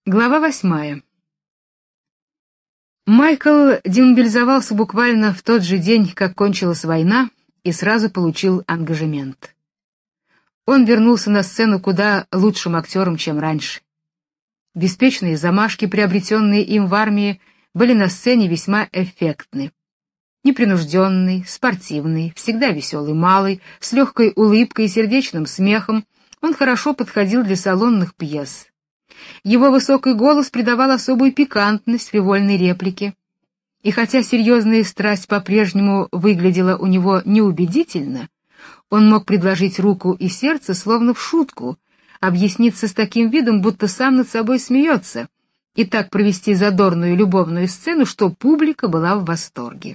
Глава 8. Майкл демобилизовался буквально в тот же день, как кончилась война, и сразу получил ангажемент. Он вернулся на сцену куда лучшим актером, чем раньше. Беспечные замашки, приобретенные им в армии, были на сцене весьма эффектны. Непринужденный, спортивный, всегда веселый малый, с легкой улыбкой и сердечным смехом, он хорошо подходил для салонных пьес. Его высокий голос придавал особую пикантность фривольной реплике. И хотя серьезная страсть по-прежнему выглядела у него неубедительно, он мог предложить руку и сердце словно в шутку, объясниться с таким видом, будто сам над собой смеется, и так провести задорную любовную сцену, что публика была в восторге.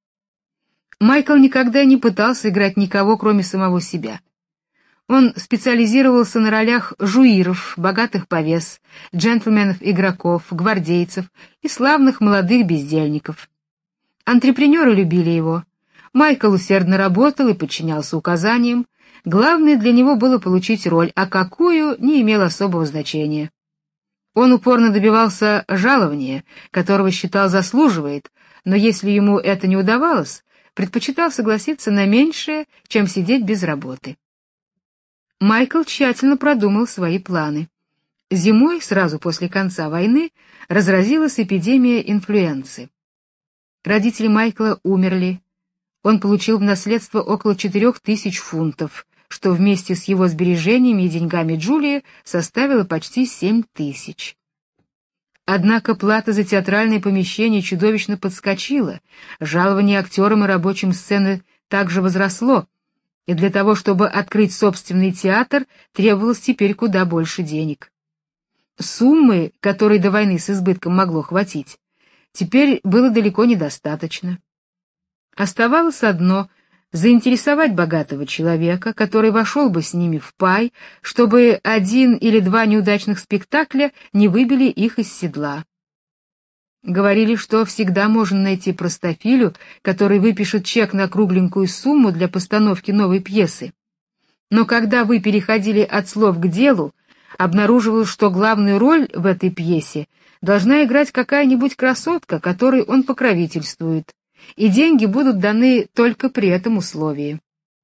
Майкл никогда не пытался играть никого, кроме самого себя. Он специализировался на ролях жуиров, богатых повес, джентльменов-игроков, гвардейцев и славных молодых бездельников. Антрепренеры любили его. Майкл усердно работал и подчинялся указаниям. Главное для него было получить роль, а какую — не имело особого значения. Он упорно добивался жалования, которого считал заслуживает, но если ему это не удавалось, предпочитал согласиться на меньшее, чем сидеть без работы. Майкл тщательно продумал свои планы. Зимой, сразу после конца войны, разразилась эпидемия инфлюенции. Родители Майкла умерли. Он получил в наследство около 4000 фунтов, что вместе с его сбережениями и деньгами Джулии составило почти 7000. Однако плата за театральное помещение чудовищно подскочила, жалование актерам и рабочим сцены также возросло, и для того, чтобы открыть собственный театр, требовалось теперь куда больше денег. Суммы, которой до войны с избытком могло хватить, теперь было далеко недостаточно. Оставалось одно — заинтересовать богатого человека, который вошел бы с ними в пай, чтобы 1 или 2 неудачных спектакля не выбили их из седла. Говорили, что всегда можно найти простофилю, который выпишет чек на кругленькую сумму для постановки новой пьесы. Но когда вы переходили от слов к делу, обнаруживалось, что главную роль в этой пьесе должна играть какая-нибудь красотка, которой он покровительствует, и деньги будут даны только при этом условии.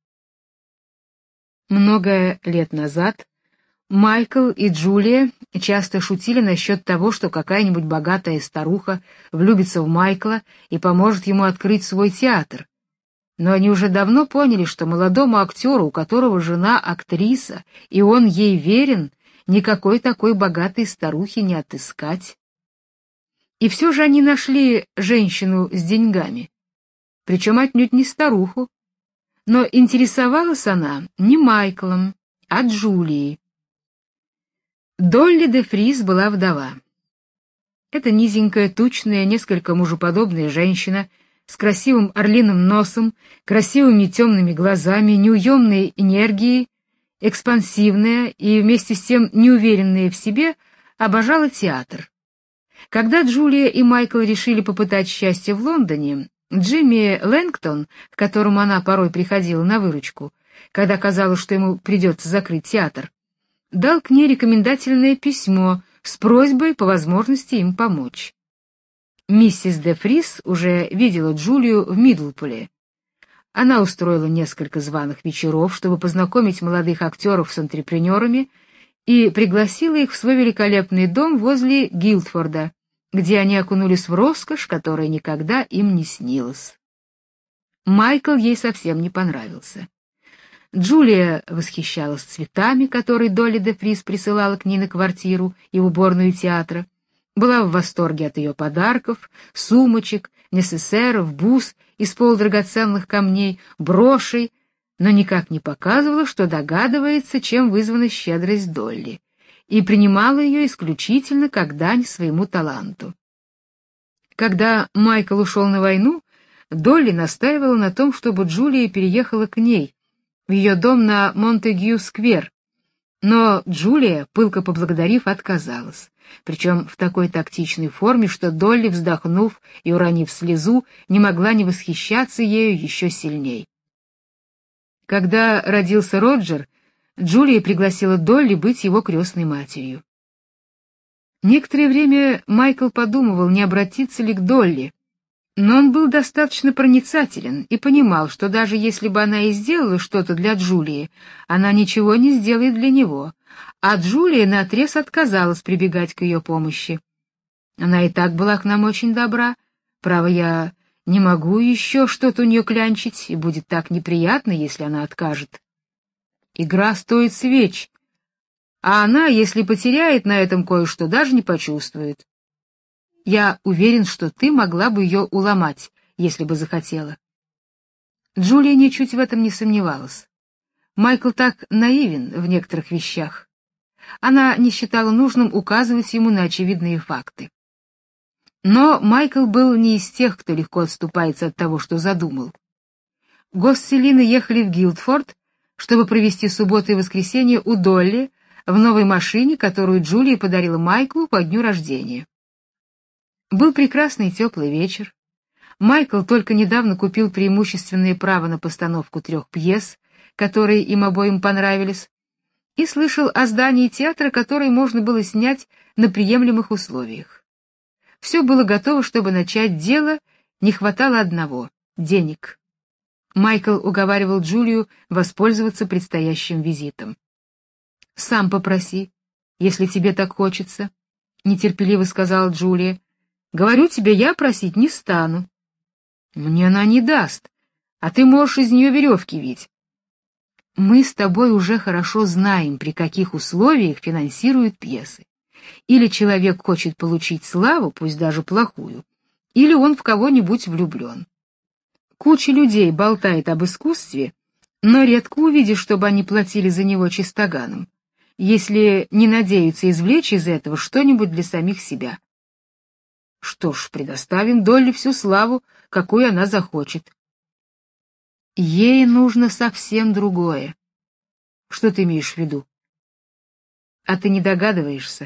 Много лет назад Майкл и Джулия часто шутили насчет того, что какая-нибудь богатая старуха влюбится в Майкла и поможет ему открыть свой театр. Но они уже давно поняли, что молодому актеру, у которого жена актриса, и он ей верен, никакой такой богатой старухи не отыскать. И все же они нашли женщину с деньгами, причем отнюдь не старуху. Но интересовалась она не Майклом, а Джулией. Долли де Фрис была вдова. Это низенькая, тучная, несколько мужеподобная женщина с красивым орлиным носом, красивыми темными глазами, неуемной энергией, экспансивная и вместе с тем неуверенная в себе, обожала театр. Когда Джулия и Майкл решили попытать счастье в Лондоне, Джимми Лэнгтон, к которому она порой приходила на выручку, когда казалось, что ему придется закрыть театр, дал к ней рекомендательное письмо с просьбой по возможности им помочь. Миссис де Фрис уже видела Джулию в Мидлполе. Она устроила несколько званых вечеров, чтобы познакомить молодых актеров с антрепренерами, и пригласила их в свой великолепный дом возле Гилдфорда, где они окунулись в роскошь, которая никогда им не снилась. Майкл ей совсем не понравился. Джулия восхищалась цветами, которые Долли де Фрис присылала к ней на квартиру и в уборную театра, была в восторге от ее подарков, сумочек, несессеров, бус из полудрагоценных камней, брошей, но никак не показывала, что догадывается, чем вызвана щедрость Долли, и принимала ее исключительно как дань своему таланту. Когда Майкл ушел на войну, Долли настаивала на том, чтобы Джулия переехала к ней, в ее дом на Монтегю-сквер, но Джулия, пылко поблагодарив, отказалась, причем в такой тактичной форме, что Долли, вздохнув и уронив слезу, не могла не восхищаться ею еще сильней. Когда родился Роджер, Джулия пригласила Долли быть его крестной матерью. Некоторое время Майкл подумывал, не обратиться ли к Долли, но он был достаточно проницателен и понимал, что даже если бы она и сделала что-то для Джулии, она ничего не сделает для него, а Джулия наотрез отказалась прибегать к ее помощи. Она и так была к нам очень добра. Право, я не могу еще что-то у нее клянчить, и будет так неприятно, если она откажет. Игра стоит свеч, а она, если потеряет на этом кое-что, даже не почувствует. Я уверен, что ты могла бы ее уломать, если бы захотела. Джулия ничуть в этом не сомневалась. Майкл так наивен в некоторых вещах. Она не считала нужным указывать ему на очевидные факты. Но Майкл был не из тех, кто легко отступается от того, что задумал. Госселины ехали в Гилдфорд, чтобы провести субботу и воскресенье у Долли в новой машине, которую Джулия подарила Майклу по дню рождения. Был прекрасный теплый вечер. Майкл только недавно купил преимущественное право на постановку 3 пьес, которые им обоим понравились, и слышал о здании театра, которое можно было снять на приемлемых условиях. Все было готово, чтобы начать дело, не хватало одного — денег. Майкл уговаривал Джулию воспользоваться предстоящим визитом. «Сам попроси, если тебе так хочется», — нетерпеливо сказала Джулия. «Говорю тебе, я просить не стану». «Мне она не даст, а ты можешь из нее веревки вить». «Мы с тобой уже хорошо знаем, при каких условиях финансируют пьесы. Или человек хочет получить славу, пусть даже плохую, или он в кого-нибудь влюблен. Куча людей болтает об искусстве, но редко увидишь, чтобы они платили за него чистоганом, если не надеются извлечь из этого что-нибудь для самих себя. Что ж, предоставим Долли всю славу, какую она захочет. Ей нужно совсем другое. Что ты имеешь в виду? А ты не догадываешься?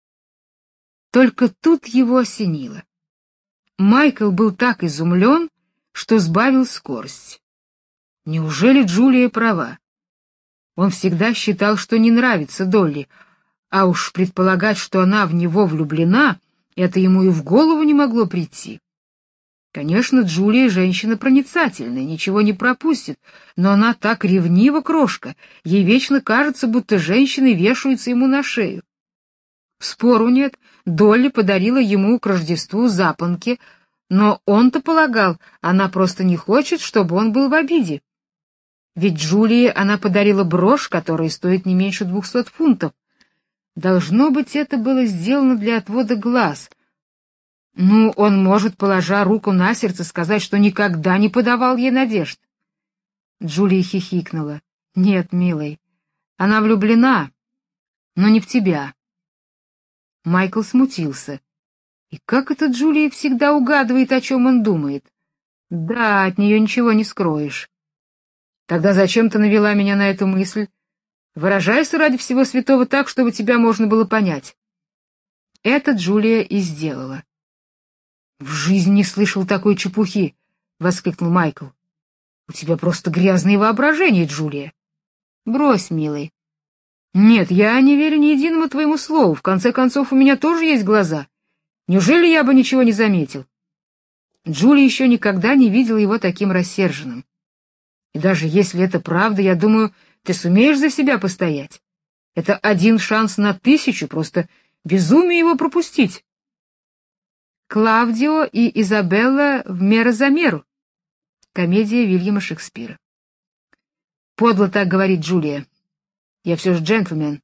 Только тут его осенило. Майкл был так изумлен, что сбавил скорость. Неужели Джулия права? Он всегда считал, что не нравится Долли, а уж предполагать, что она в него влюблена, это ему и в голову не могло прийти. Конечно, Джулия женщина проницательная, ничего не пропустит, но она так ревнива, крошка, ей вечно кажется, будто женщины вешаются ему на шею. Спору нет, Долли подарила ему к Рождеству запонки, но он-то полагал, она просто не хочет, чтобы он был в обиде. Ведь Джулии она подарила брошь, которая стоит не меньше 200 фунтов. Должно быть, это было сделано для отвода глаз. Ну, он может, положа руку на сердце, сказать, что никогда не подавал ей надежд. Джулия хихикнула. Нет, милый, она влюблена, но не в тебя. Майкл смутился. И как это Джулия всегда угадывает, о чем он думает? Да, от нее ничего не скроешь. Тогда зачем ты навела меня на эту мысль? Выражайся ради всего святого так, чтобы тебя можно было понять. Это Джулия и сделала. В жизни не слышал такой чепухи, воскликнул Майкл. У тебя просто грязное воображение, Джулия. Брось, милый. Нет, я не верю ни единому твоему слову. В конце концов, у меня тоже есть глаза. Неужели я бы ничего не заметил? Джулия еще никогда не видела его таким рассерженным. И даже если это правда, я думаю, ты сумеешь за себя постоять. Это 1 шанс на 1000, просто безумие его пропустить. Клавдио и Изабелла в «Мера за меру». Комедия Вильяма Шекспира. Подло так говорит Джулия. Я все же джентльмен.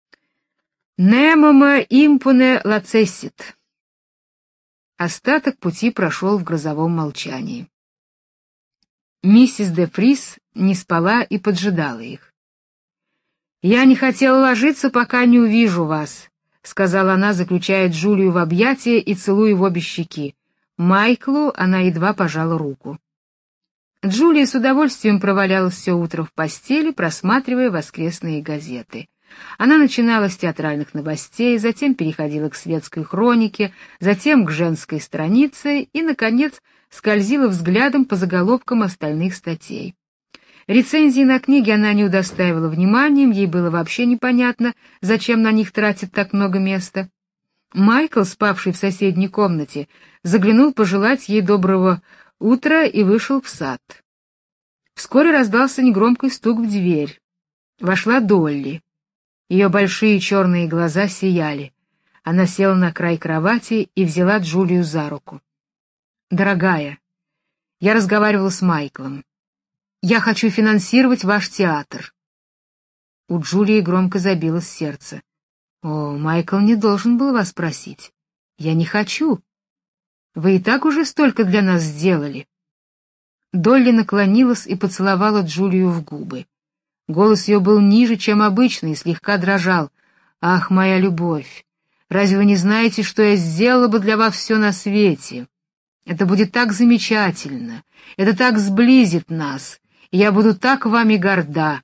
Немома импоне лацессит. Остаток пути прошел в грозовом молчании. Миссис де Фрис не спала и поджидала их. «Я не хотела ложиться, пока не увижу вас», — сказала она, заключая Джулию в объятия и целуя в обе щеки. Майклу она едва пожала руку. Джулия с удовольствием провалялась все утро в постели, просматривая воскресные газеты. Она начинала с театральных новостей, затем переходила к светской хронике, затем к женской странице и, наконец, скользила взглядом по заголовкам остальных статей. Рецензии на книги она не удостаивала вниманием, ей было вообще непонятно, зачем на них тратит так много места. Майкл, спавший в соседней комнате, заглянул пожелать ей доброго утра и вышел в сад. Вскоре раздался негромкий стук в дверь. Вошла Долли. Ее большие черные глаза сияли. Она села на край кровати и взяла Джулию за руку. «Дорогая, я разговаривала с Майклом. Я хочу финансировать ваш театр». У Джулии громко забилось сердце. «О, Майкл не должен был вас просить. Я не хочу. Вы и так уже столько для нас сделали». Долли наклонилась и поцеловала Джулию в губы. Голос ее был ниже, чем обычно, и слегка дрожал. «Ах, моя любовь! Разве вы не знаете, что я сделала бы для вас все на свете? Это будет так замечательно, это так сблизит нас, и я буду так вами горда».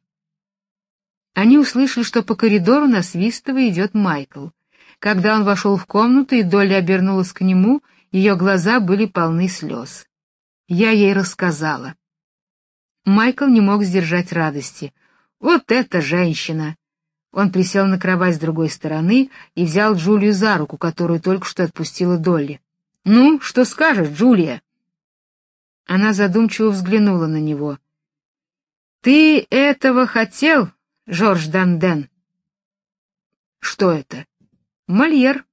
Они услышали, что по коридору, насвистывая, идет Майкл. Когда он вошел в комнату, и Долли обернулась к нему, ее глаза были полны слез. Я ей рассказала. Майкл не мог сдержать радости. «Вот эта женщина!» Он присел на кровать с другой стороны и взял Джулию за руку, которую только что отпустила Долли. «Ну, что скажешь, Джулия?» Она задумчиво взглянула на него. «Ты этого хотел, Жорж Данден?» «Что это?» «Мольер».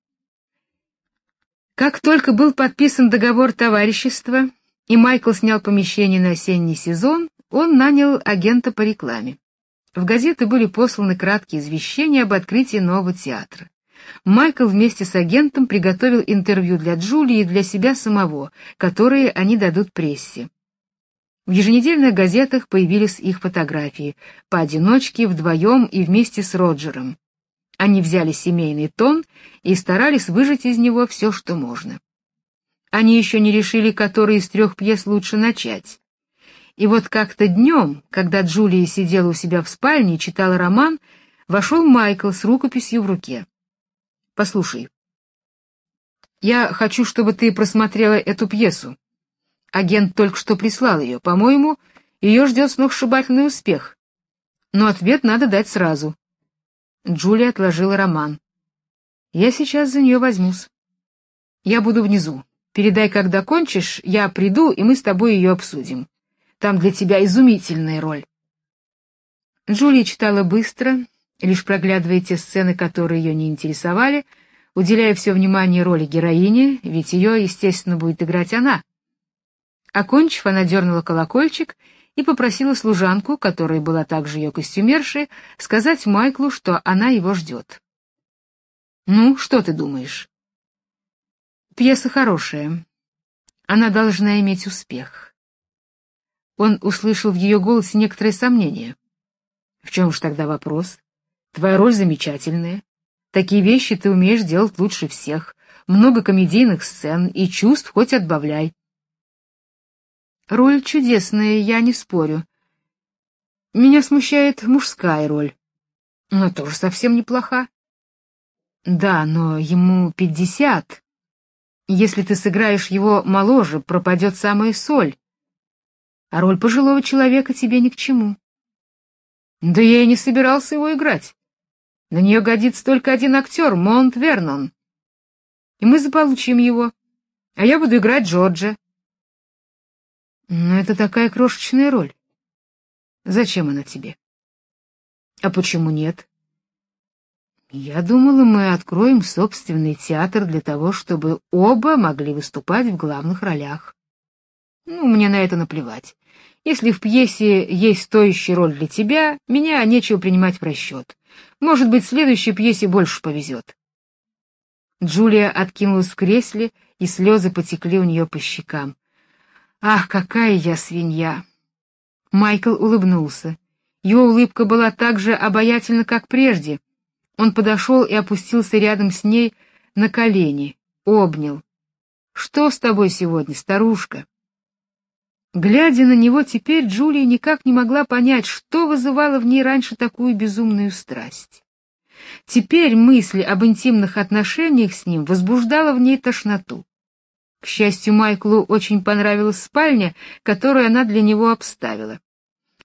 Как только был подписан договор товарищества, и Майкл снял помещение на осенний сезон, он нанял агента по рекламе. В газеты были посланы краткие извещения об открытии нового театра. Майкл вместе с агентом приготовил интервью для Джулии и для себя самого, которые они дадут прессе. В еженедельных газетах появились их фотографии, поодиночке, вдвоем и вместе с Роджером. Они взяли семейный тон и старались выжать из него все, что можно. Они еще не решили, которой из 3 пьес лучше начать. И вот как-то днем, когда Джулия сидела у себя в спальне и читала роман, вошел Майкл с рукописью в руке. «Послушай, я хочу, чтобы ты просмотрела эту пьесу. Агент только что прислал ее. По-моему, ее ждет сногсшибательный успех. Но ответ надо дать сразу». Джулия отложила роман. «Я сейчас за нее возьмусь. Я буду внизу. Передай, когда кончишь, я приду, и мы с тобой ее обсудим. Там для тебя изумительная роль». Джулия читала быстро, лишь проглядывая те сцены, которые ее не интересовали, уделяя все внимание роли героини, ведь ее, естественно, будет играть она. Окончив, она дернула колокольчик и попросила служанку, которая была также ее костюмершей, сказать Майклу, что она его ждет. «Ну, что ты думаешь?» «Пьеса хорошая. Она должна иметь успех». Он услышал в ее голосе некоторое сомнение. «В чем же тогда вопрос? Твоя роль замечательная. Такие вещи ты умеешь делать лучше всех. Много комедийных сцен и чувств хоть отбавляй». «Роль чудесная, я не спорю. Меня смущает мужская роль. Но тоже совсем неплоха». «Да, но ему 50. Если ты сыграешь его моложе, пропадет самая соль. А роль пожилого человека тебе ни к чему». «Да я и не собирался его играть. На нее годится только один актер, Монт Вернон. И мы заполучим его, а я буду играть Джорджа». «Но это такая крошечная роль. Зачем она тебе?» «А почему нет?» «Я думала, мы откроем собственный театр для того, чтобы оба могли выступать в главных ролях. Ну, мне на это наплевать. Если в пьесе есть стоящая роль для тебя, меня нечего принимать в расчет. Может быть, в следующей пьесе больше повезет». Джулия откинулась в кресле, и слезы потекли у нее по щекам. «Ах, какая я свинья!» Майкл улыбнулся. Его улыбка была так же обаятельна, как прежде. Он подошел и опустился рядом с ней на колени, обнял. «Что с тобой сегодня, старушка?» Глядя на него теперь, Джулия никак не могла понять, что вызывало в ней раньше такую безумную страсть. Теперь мысль об интимных отношениях с ним возбуждала в ней тошноту. К счастью, Майклу очень понравилась спальня, которую она для него обставила.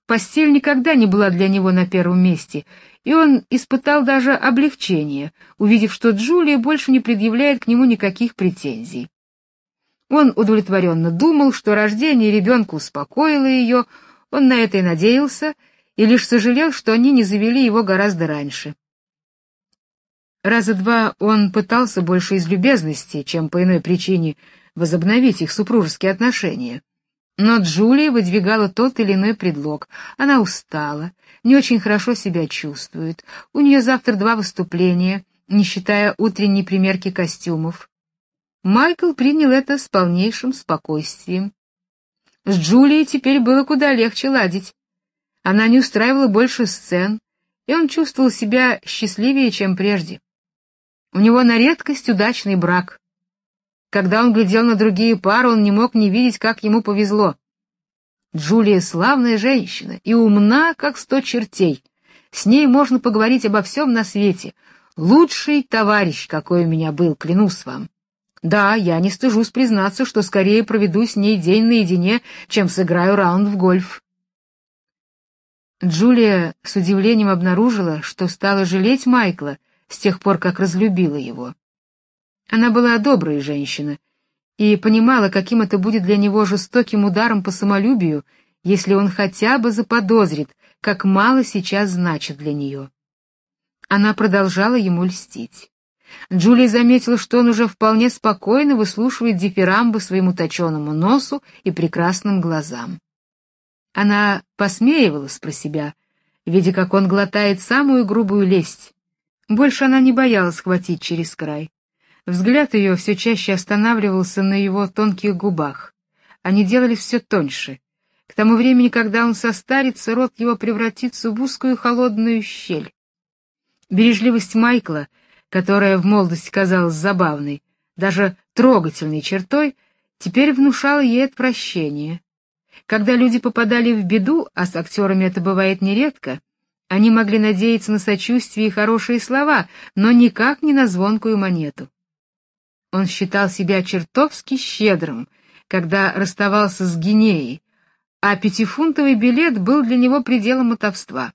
Постель никогда не была для него на первом месте, и он испытал даже облегчение, увидев, что Джулия больше не предъявляет к нему никаких претензий. Он удовлетворенно думал, что рождение ребенка успокоило ее, он на это и надеялся, и лишь сожалел, что они не завели его гораздо раньше. Раза два он пытался больше из любезности, чем по иной причине возобновить их супружеские отношения. Но Джулия выдвигала тот или иной предлог. Она устала, не очень хорошо себя чувствует. У нее завтра 2 выступления, не считая утренней примерки костюмов. Майкл принял это с полнейшим спокойствием. С Джулией теперь было куда легче ладить. Она не устраивала больше сцен, и он чувствовал себя счастливее, чем прежде. У него на редкость удачный брак. Когда он глядел на другие пары, он не мог не видеть, как ему повезло. Джулия славная женщина и умна, как 100 чертей. С ней можно поговорить обо всем на свете. Лучший товарищ, какой у меня был, клянусь вам. Да, я не стыжусь признаться, что скорее проведу с ней день наедине, чем сыграю раунд в гольф. Джулия с удивлением обнаружила, что стала жалеть Майкла с тех пор, как разлюбила его. Она была добрая женщина и понимала, каким это будет для него жестоким ударом по самолюбию, если он хотя бы заподозрит, как мало сейчас значит для нее. Она продолжала ему льстить. Джулия заметила, что он уже вполне спокойно выслушивает дифирамбы своему точеному носу и прекрасным глазам. Она посмеивалась про себя, видя, как он глотает самую грубую лесть. Больше она не боялась хватить через край. Взгляд ее все чаще останавливался на его тонких губах. Они делались все тоньше. К тому времени, когда он состарится, рот его превратится в узкую холодную щель. Бережливость Майкла, которая в молодости казалась забавной, даже трогательной чертой, теперь внушала ей отвращение. Когда люди попадали в беду, а с актерами это бывает нередко, они могли надеяться на сочувствие и хорошие слова, но никак не на звонкую монету. Он считал себя чертовски щедрым, когда расставался с гинеей, а 5-фунтовый билет был для него пределом мотовства.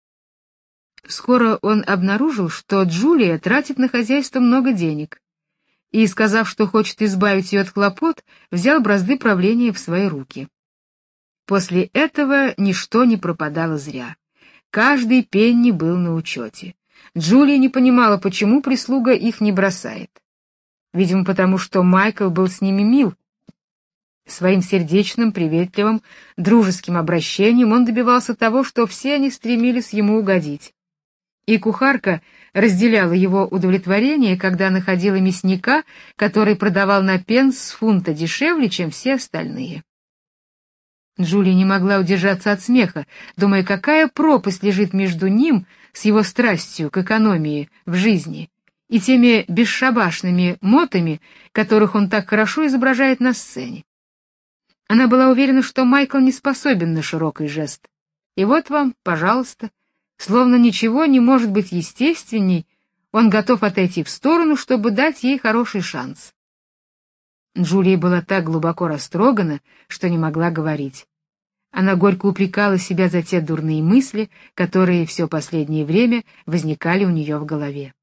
Скоро он обнаружил, что Джулия тратит на хозяйство много денег, и, сказав, что хочет избавить ее от хлопот, взял бразды правления в свои руки. После этого ничто не пропадало зря. Каждый пенни был на учете. Джулия не понимала, почему прислуга их не бросает. Видимо, потому что Майкл был с ними мил. Своим сердечным, приветливым, дружеским обращением он добивался того, что все они стремились ему угодить. И кухарка разделяла его удовлетворение, когда находила мясника, который продавал на пенс с фунта дешевле, чем все остальные. Джулия не могла удержаться от смеха, думая, какая пропасть лежит между ним с его страстью к экономии в жизни и теми бесшабашными мотами, которых он так хорошо изображает на сцене. Она была уверена, что Майкл не способен на широкий жест. И вот вам, пожалуйста, словно ничего не может быть естественней, он готов отойти в сторону, чтобы дать ей хороший шанс. Джулия была так глубоко растрогана, что не могла говорить. Она горько упрекала себя за те дурные мысли, которые все последнее время возникали у нее в голове.